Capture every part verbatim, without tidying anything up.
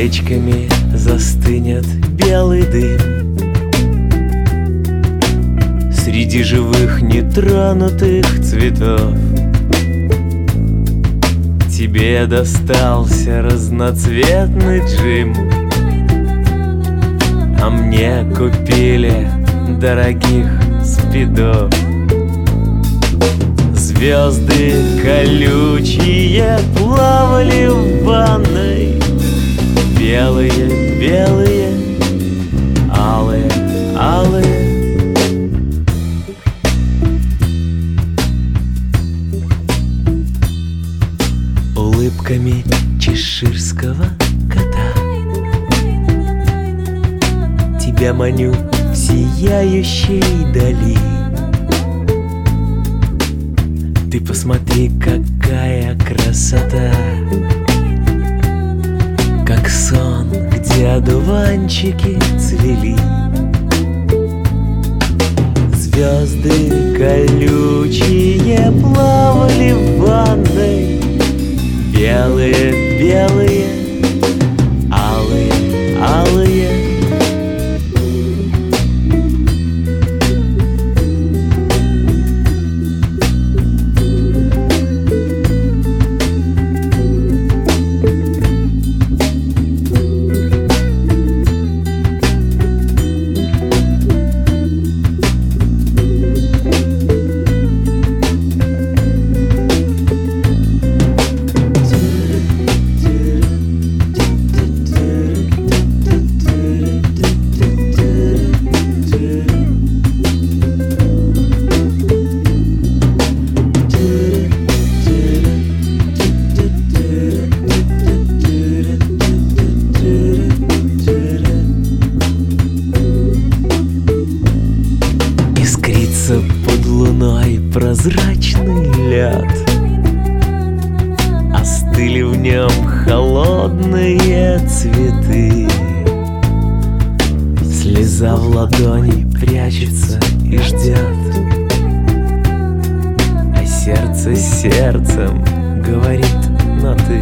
речками застынет белый дым. Среди живых нетронутых цветов тебе достался разноцветный джим, а мне купили дорогих спидов. Звезды колючие плавали в ванной, белые, белые, алые, алые. Улыбками чеширского кота тебя маню в сияющей дали. Ты посмотри, какая красота, как сон, где одуванчики цвели. Звезды колючие плавали в ванной, белые, белые, алые, алые. Искрится под луной прозрачный лед, остыли в нем холодные цветы. Слеза в ладони прячется и ждет, а сердце сердцем говорит на ты.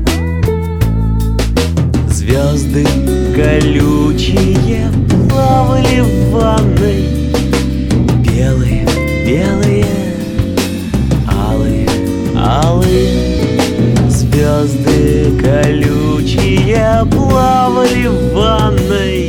Звезды колючие плавали в ванной, белые, белые, алые, алые. Звезды колючие плавали в ванной,